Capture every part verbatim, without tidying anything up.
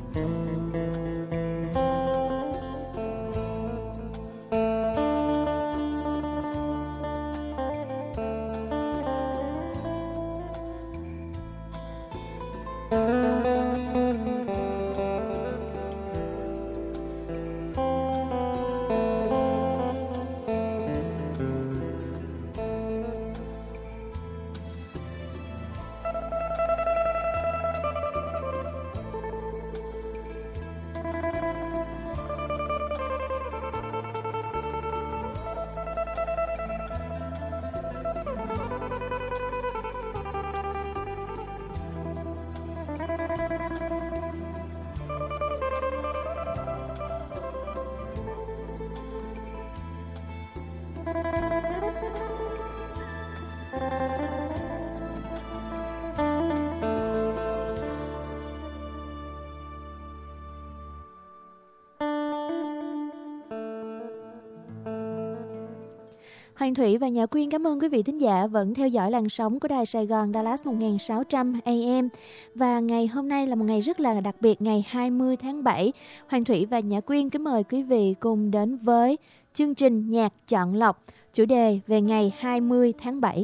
Hoàng Thủy và Nhã Quyên cảm ơn quý vị thính giả vẫn theo dõi làn sóng của Đài Sài Gòn Dallas một nghìn sáu trăm A M. Và ngày hôm nay là một ngày rất là đặc biệt, ngày hai mươi tháng bảy. Hoàng Thủy và Nhã Quyên kính mời quý vị cùng đến với chương trình Nhạc Chọn Lọc, chủ đề về ngày hai mươi tháng bảy.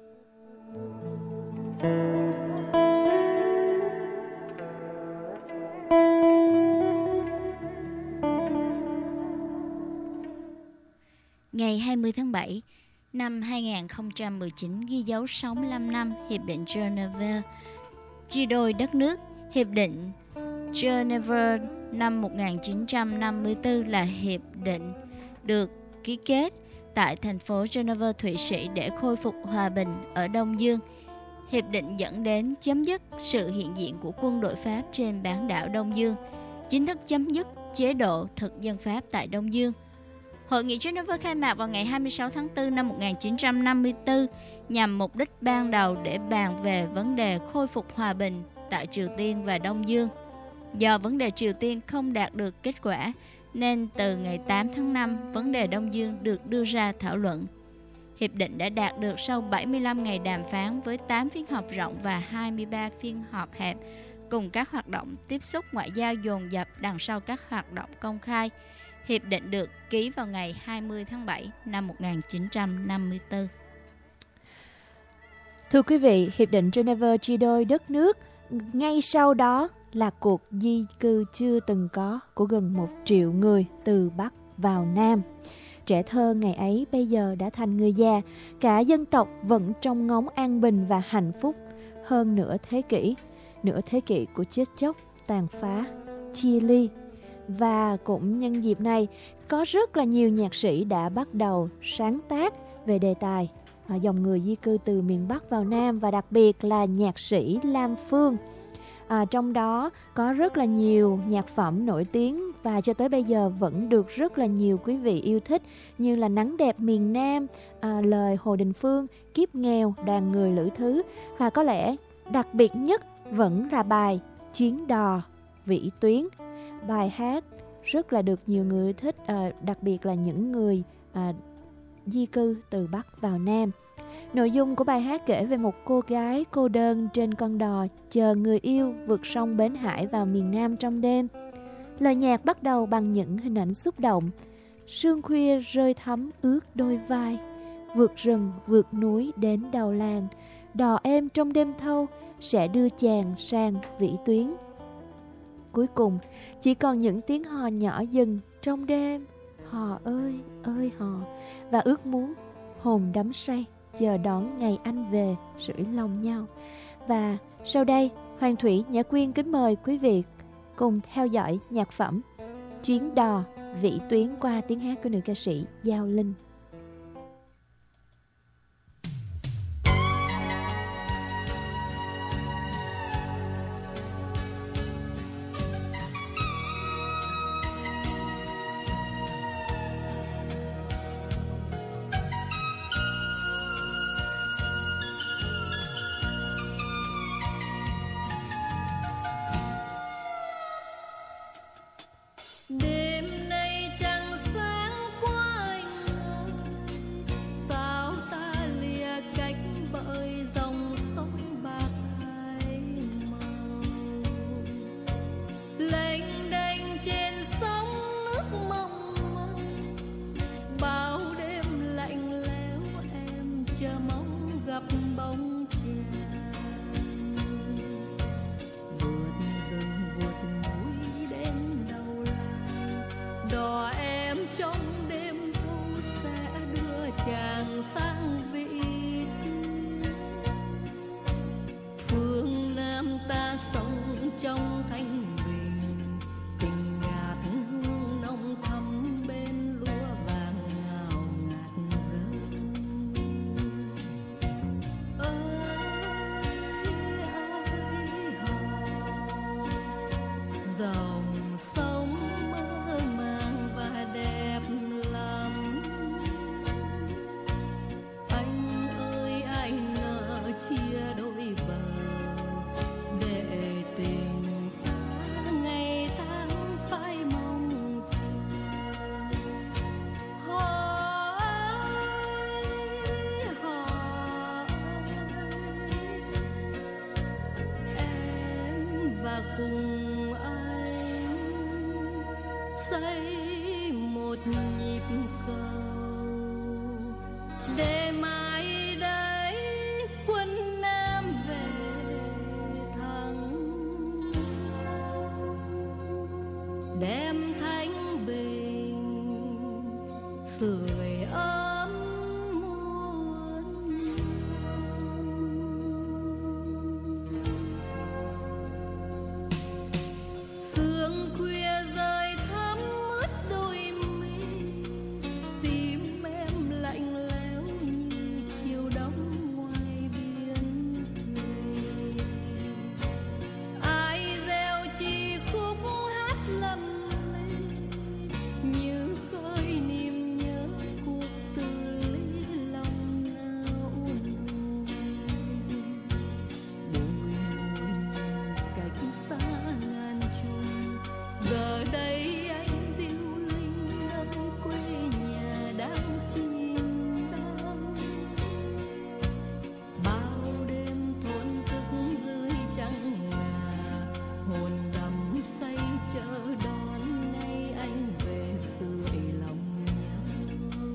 Ngày hai mươi tháng bảy năm hai không một chín ghi dấu sáu mươi lăm năm Hiệp định Geneva chia đôi đất nước. Hiệp định Geneva năm một nghìn chín trăm năm mươi tư là hiệp định được ký kết tại thành phố Geneva, Thụy Sĩ để khôi phục hòa bình ở Đông Dương. Hiệp định dẫn đến chấm dứt sự hiện diện của quân đội Pháp trên bán đảo Đông Dương, chính thức chấm dứt chế độ thực dân Pháp tại Đông Dương. Hội nghị Geneva khai mạc vào ngày hai mươi sáu tháng tư năm một nghìn chín trăm năm mươi tư nhằm mục đích ban đầu để bàn về vấn đề khôi phục hòa bình tại Triều Tiên và Đông Dương. Do vấn đề Triều Tiên không đạt được kết quả, nên từ ngày tám tháng năm, vấn đề Đông Dương được đưa ra thảo luận. Hiệp định đã đạt được sau bảy mươi lăm ngày đàm phán với tám phiên họp rộng và hai mươi ba phiên họp hẹp, cùng các hoạt động tiếp xúc ngoại giao dồn dập đằng sau các hoạt động công khai. Hiệp định được ký vào ngày hai mươi tháng bảy năm một nghìn chín trăm năm mươi tư. Thưa quý vị, Hiệp định Geneva chia đôi đất nước. Ngay sau đó là cuộc di cư chưa từng có của gần một triệu người từ Bắc vào Nam. Trẻ thơ ngày ấy bây giờ đã thành người già. Cả dân tộc vẫn trông ngóng an bình và hạnh phúc hơn nửa thế kỷ. Nửa thế kỷ của chết chóc, tàn phá, chia ly. Và cũng nhân dịp này, có rất là nhiều nhạc sĩ đã bắt đầu sáng tác về đề tài à, dòng người di cư từ miền Bắc vào Nam, và đặc biệt là nhạc sĩ Lam Phương. À, trong đó có rất là nhiều nhạc phẩm nổi tiếng và cho tới bây giờ vẫn được rất là nhiều quý vị yêu thích, như là Nắng Đẹp Miền Nam, à, Lời Hồ Đình Phương, Kiếp Nghèo, Đoàn Người Lữ Thứ. Và có lẽ đặc biệt nhất vẫn là bài Chuyến Đò Vĩ Tuyến. Bài hát rất là được nhiều người thích, à, đặc biệt là những người à, di cư từ Bắc vào Nam. Nội dung của bài hát kể về một cô gái cô đơn trên con đò chờ người yêu vượt sông bến hải vào miền Nam trong đêm. Lời nhạc bắt đầu bằng những hình ảnh xúc động. Sương khuya rơi thấm ướt đôi vai, vượt rừng vượt núi đến đầu làng. Đò êm trong đêm thâu sẽ đưa chàng sang vĩ tuyến. Cuối cùng chỉ còn những tiếng hò nhỏ dần trong đêm. Hò ơi ơi hò, và ước muốn hồn đắm say chờ đón ngày anh về sưởi lòng nhau. Và sau đây, Hoàng Thủy, Nhã Quyên kính mời quý vị cùng theo dõi nhạc phẩm Chuyến Đò Vĩ Tuyến qua tiếng hát của nữ ca sĩ Giao Linh. Đêm nay trăng sáng qua anh dòng sông mơ màng và đẹp lắm. Anh ơi anh nỡ chia đôi bờ để tình ta ngày tháng phải mong chờ. Hỏi hỏi em và cùng anh xây một nhịp cầu để mai đây quân Nam về thắng, đem thanh bình sưởi ấm muôn. Sương khuya rơi thắm ướt đôi mi, tim em lạnh lẽo như chiều đông ngoài biển thuyền. Ai gieo chi khúc hát lầm lì như khơi niềm nhớ cuộc từ ly lòng nao nùng. Bồi hồi cách xa ngàn trùng, giờ đây anh điêu linh nơi quê nhà đang chìm đắm. Bao đêm thổn thức dưới trăng ngà, hồn đắm say chờ đón ngày anh về sưởi lòng nhau.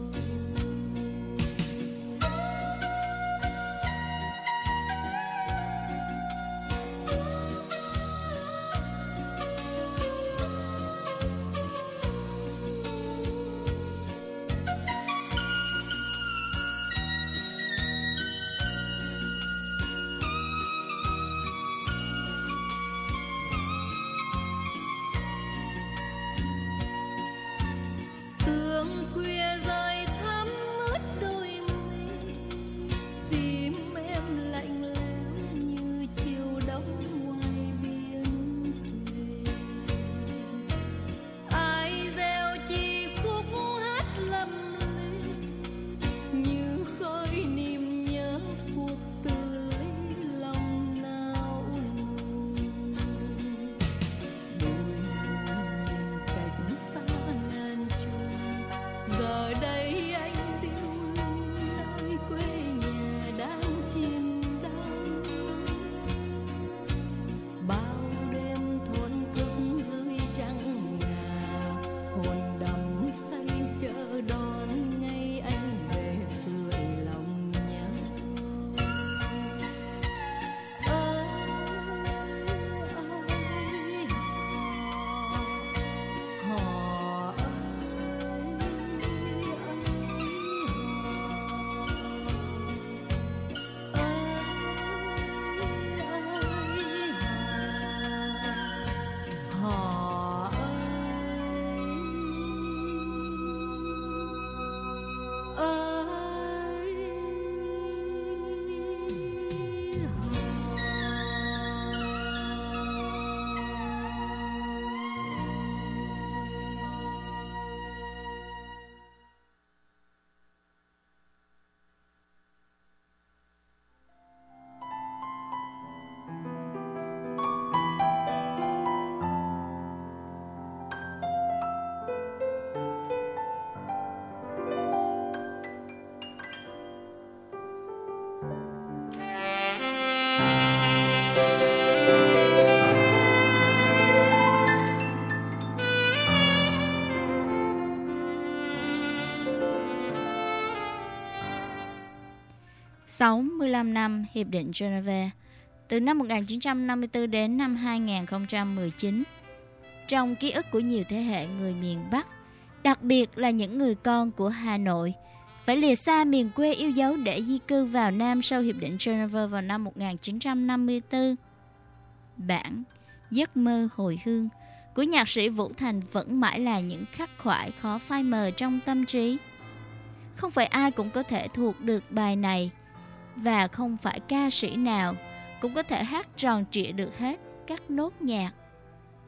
Sương khuya rơi thắm ướt đôi mi, tim em lạnh lẽo như chiều đông ngoài biển thuyền. Ai gieo chi khúc hát lầm lì như khơi niềm nhớ cuộc từ ly lòng nao nùng. Bồi hồi cách xa ngàn trùng, giờ đây anh điêu linh nơi quê nhà đang chìm đắm. Bao đêm thổn thức dưới trăng ngà, hồn đắm say chờ đón ngày anh về sưởi lòng nhau. Ơi ơi hò, hò ơi sáu mươi lăm năm Hiệp định Geneva, từ năm một nghìn chín trăm năm mươi tư đến năm hai nghìn không trăm mười chín. Trong ký ức của nhiều thế hệ người miền Bắc, đặc biệt là những người con của Hà Nội, phải lìa xa miền quê yêu dấu để di cư vào Nam sau Hiệp định Geneva vào năm một nghìn chín trăm năm mươi tư. Bản Giấc mơ hồi hương của nhạc sĩ Vũ Thành vẫn mãi là những khắc khoải khó phai mờ trong tâm trí. Không phải ai cũng có thể thuộc được bài này, và không phải ca sĩ nào cũng có thể hát tròn trịa được hết các nốt nhạc.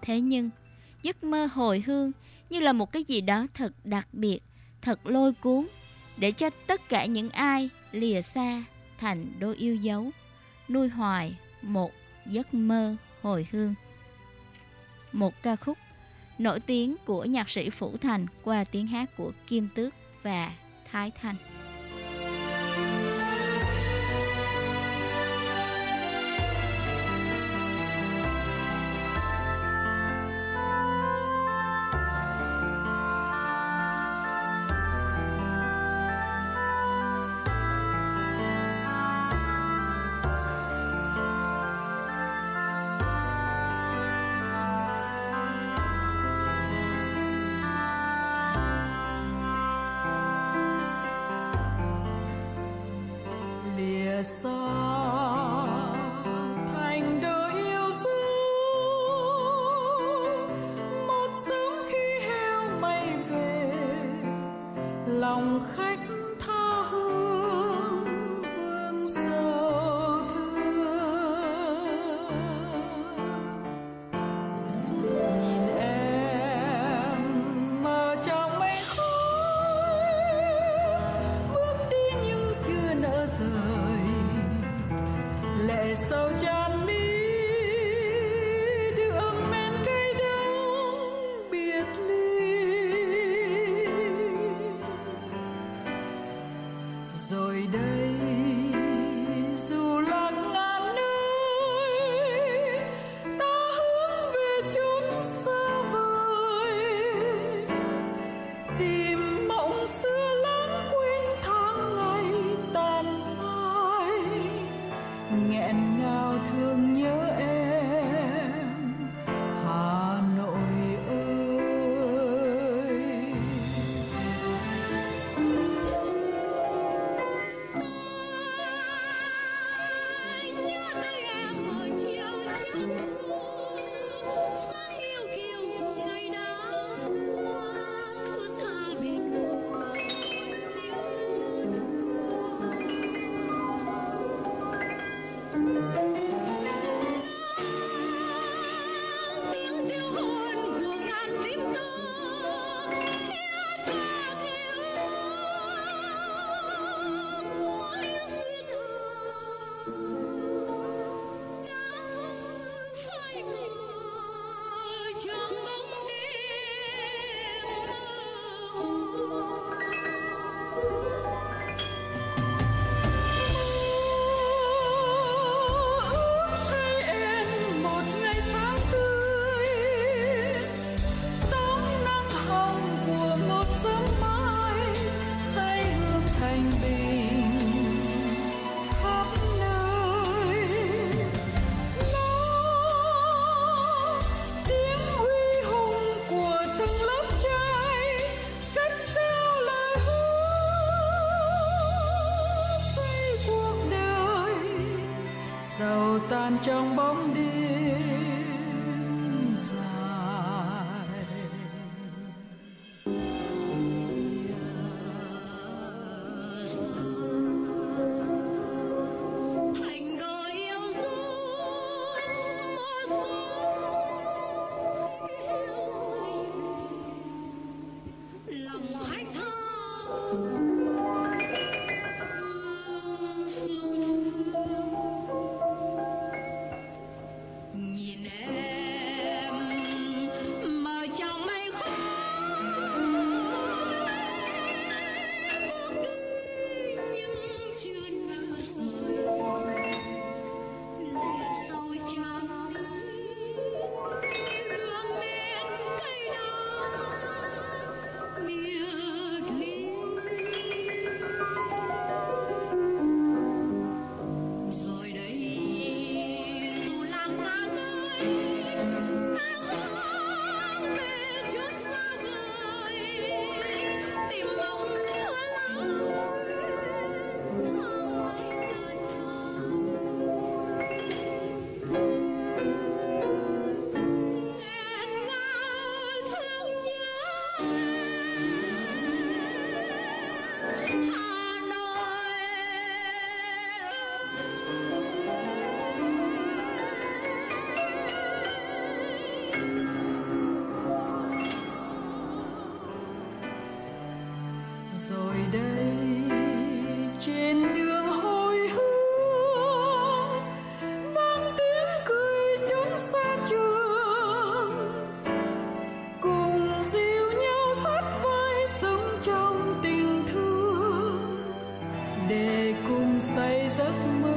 Thế nhưng, giấc mơ hồi hương như là một cái gì đó thật đặc biệt, thật lôi cuốn, để cho tất cả những ai lìa xa thành đôi yêu dấu, nuôi hoài một giấc mơ hồi hương. Một ca khúc nổi tiếng của nhạc sĩ Phủ Thành qua tiếng hát của Kim Tước và Thái Thanh. tan trong bóng đêm dài. Thành gọi yêu dấu một lòng hách thơ rồi đây trên đường hồi hương vang tiếng cười trong xa trường, cùng dìu nhau sát vai sống trong tình thương để cùng say giấc mơ.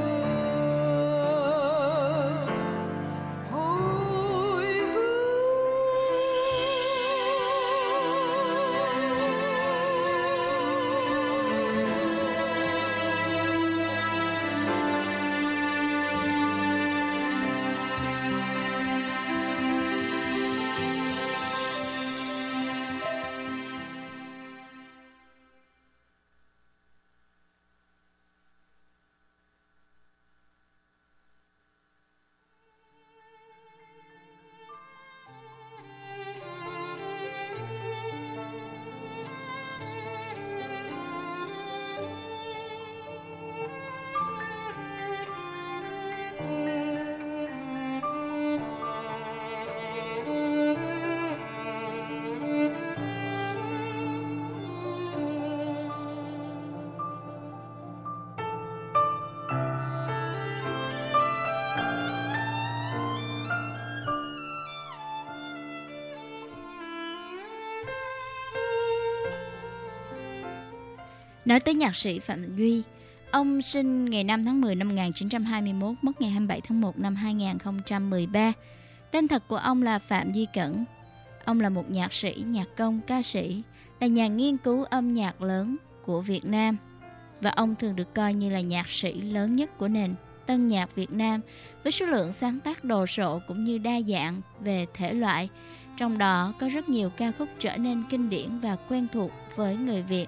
Nói tới nhạc sĩ Phạm Duy, ông sinh ngày năm tháng mười năm một nghìn chín trăm hai mươi mốt, mất ngày hai mươi bảy tháng một năm hai nghìn không trăm mười ba. Tên thật của ông là Phạm Duy Cẩn. Ông là một nhạc sĩ, nhạc công, ca sĩ, là nhà nghiên cứu âm nhạc lớn của Việt Nam. Và ông thường được coi như là nhạc sĩ lớn nhất của nền tân nhạc Việt Nam, với số lượng sáng tác đồ sộ cũng như đa dạng về thể loại. Trong đó có rất nhiều ca khúc trở nên kinh điển và quen thuộc với người Việt.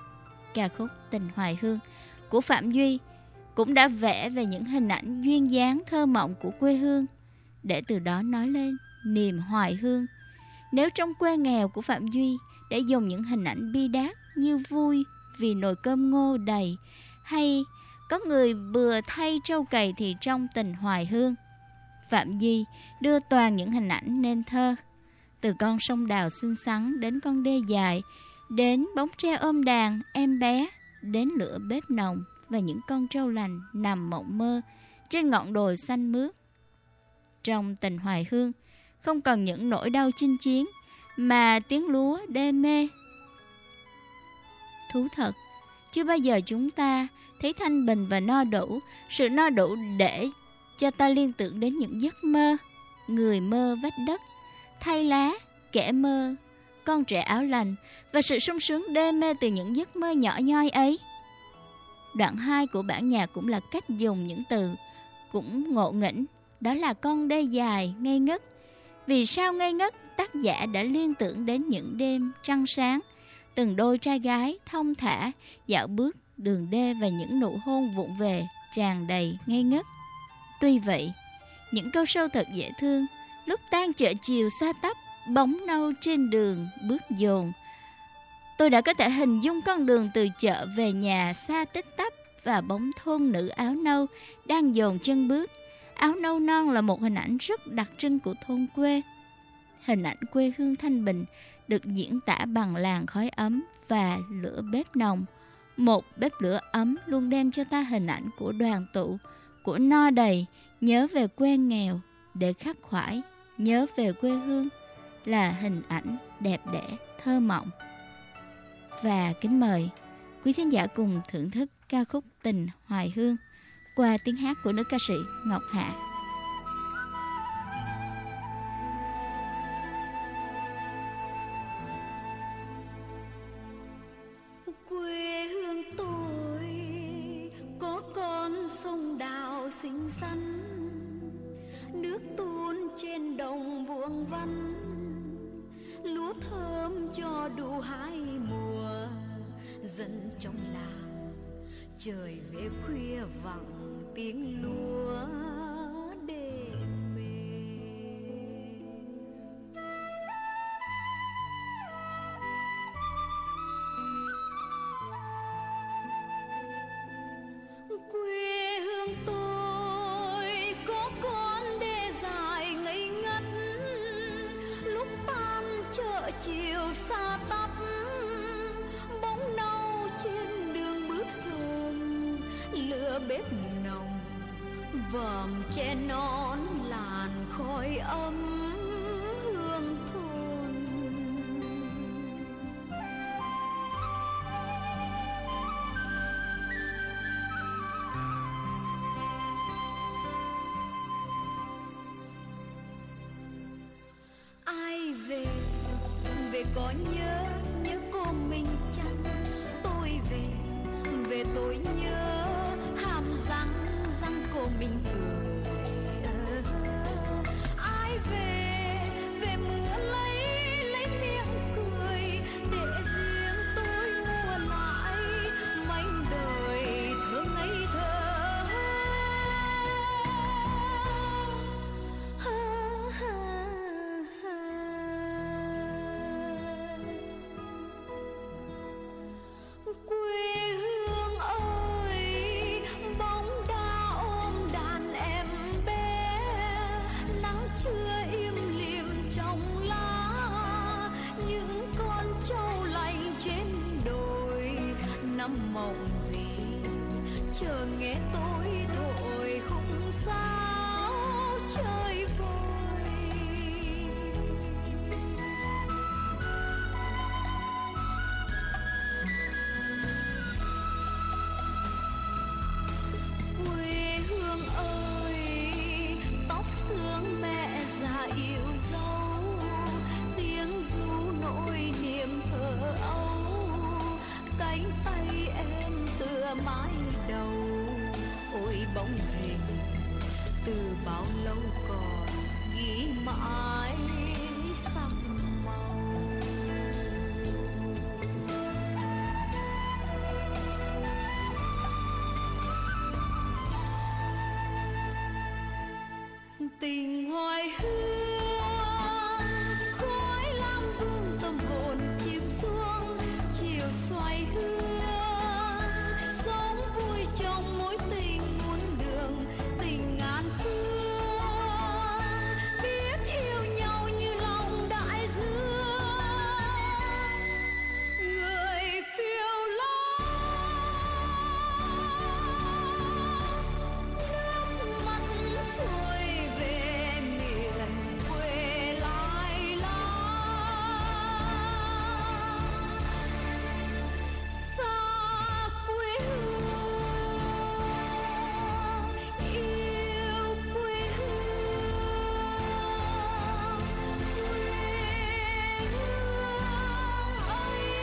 Ca khúc Tình Hoài Hương của Phạm Duy cũng đã vẽ về những hình ảnh duyên dáng thơ mộng của quê hương, để từ đó nói lên niềm hoài hương. Nếu trong quê nghèo của Phạm Duy để dùng những hình ảnh bi đát như vui vì nồi cơm ngô đầy, hay có người bừa thay trâu cày thì trong Tình Hoài Hương, Phạm Duy đưa toàn những hình ảnh nên thơ. Từ con sông đào xinh xắn đến con đê dài, đến bóng tre ôm đàn em bé, đến lửa bếp nồng và những con trâu lành nằm mộng mơ trên ngọn đồi xanh mướt. Trong Tình Hoài Hương không còn những nỗi đau chinh chiến, mà tiếng lúa đê mê. Thú thật, chưa bao giờ chúng ta thấy thanh bình và no đủ, sự no đủ để cho ta liên tưởng đến những giấc mơ. Người mơ vách đất, thay lá, kẻ mơ con trẻ áo lành, và sự sung sướng đê mê từ những giấc mơ nhỏ nhoi ấy. Đoạn hai của bản nhạc cũng là cách dùng những từ cũng ngộ nghĩnh, đó là con đê dài ngây ngất. Vì sao ngây ngất? Tác giả đã liên tưởng đến những đêm trăng sáng, từng đôi trai gái thong thả dạo bước đường đê và những nụ hôn vụng về tràn đầy ngây ngất. Tuy vậy, những câu sâu thật dễ thương, lúc tan chợ chiều xa tấp, bóng nâu trên đường bước dồn. Tôi đã có thể hình dung con đường từ chợ về nhà xa tích tắp, và bóng thôn nữ áo nâu đang dồn chân bước. Áo nâu non là một hình ảnh rất đặc trưng của thôn quê. Hình ảnh quê hương thanh bình được diễn tả bằng làn khói ấm và lửa bếp nồng. Một bếp lửa ấm luôn đem cho ta hình ảnh của đoàn tụ, của no đầy, nhớ về quê nghèo để khắc khoải, nhớ về quê hương là hình ảnh đẹp đẽ, thơ mộng. Và kính mời quý thính giả cùng thưởng thức ca khúc Tình Hoài Hương qua tiếng hát của nữ ca sĩ Ngọc Hạ. Quê hương tôi có con sông đào xinh xắn, nước tuôn trên đồng vuông vắn, lúa thơm cho đủ hai mùa. Dân trong làng trời về khuya vẳng tiếng lúa đê mê. Quê hương tôi có con đê dài ngây ngất, lúc tan chợ chiều xa tấp, bóng nâu bếp nồng, vòm tre non làn khói ấm hương thôn. Ai về, về có nhớ, nhớ cô mình chăng? Tôi về, về tôi nhớ hàm răng răng cô mình cười. Ai về, về mưa lấy lấy miệng cười, để riêng tôi mua lại mảnh đời thơ ngây thơ. Quê hương ơi, bóng đá ôm đàn em bé, nắng chưa im lìm trong lá, những con trâu lạnh trên đồi nằm mộng gì, chờ nghe tôi thổi khúc sáo chơi vơi. Quê hương ơi, tóc xương mẹ già yêu dấu, tiếng ru nỗi niềm thơ ấu, cánh tay em tựa mái đầu. Ôi bóng hình từ bao lâu còn ghi mãi sắc màu. Tình hoài hương, khói lam hương tâm hồn chìm xuống, chiều xoay hương, sống vui trong mối tình muôn đường, tình ngàn phương, biết yêu nhau như lòng đại dương. Người phiêu lãng, nước mắt xuôi về miền quê lai láng, xa quê hương, yêu quê hương, quê hương ấy.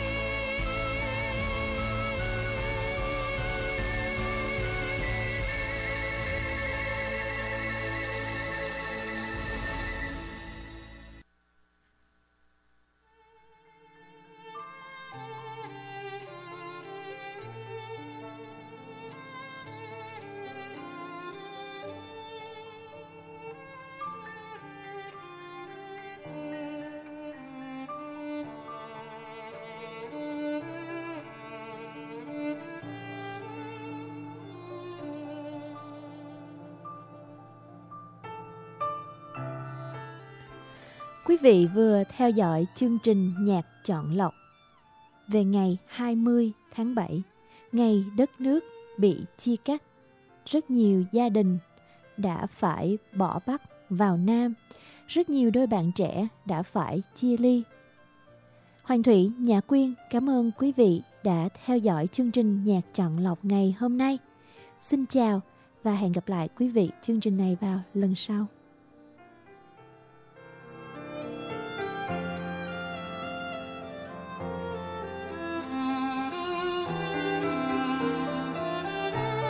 Quý vị vừa theo dõi chương trình Nhạc Chọn Lọc về ngày hai mươi tháng bảy, ngày đất nước bị chia cắt. Rất nhiều gia đình đã phải bỏ Bắc vào Nam, rất nhiều đôi bạn trẻ đã phải chia ly. Hoàng Thủy, Nhã Quyên cảm ơn quý vị đã theo dõi chương trình Nhạc Chọn Lọc ngày hôm nay. Xin chào và hẹn gặp lại quý vị chương trình này vào lần sau.